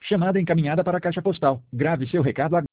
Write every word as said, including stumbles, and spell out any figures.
Chamada encaminhada para a caixa postal. Grave seu recado agora.